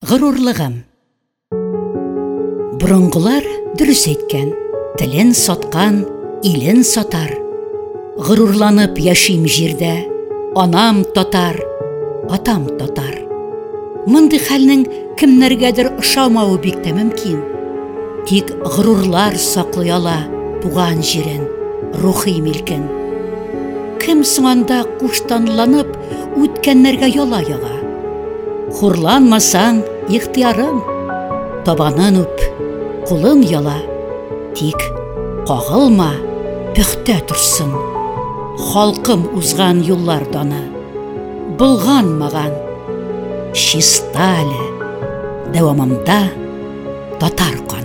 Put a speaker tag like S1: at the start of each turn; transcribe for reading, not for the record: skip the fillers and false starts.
S1: Ғырурлығым. Бұрынғылар дұрыс әйткән, тілін сатқан, илін сатар. Ғырурланып яшим жердә, анам татар, атам татар. Мындай хәлнең кемнәргәдер ошамауы бик тә мөмкин. Тик ғырурлар саклый ала туган җирен, рухи милкен. Кем соңанда куштанланып үткәннәргә яла яга. Хурланмасаң, ихтиярым, табанын үп, кулын яла. Тик кагылма, пөхтә торсын. Халкым узган юллар даны, булганмаган чиста әле, дәвамымда татар каны.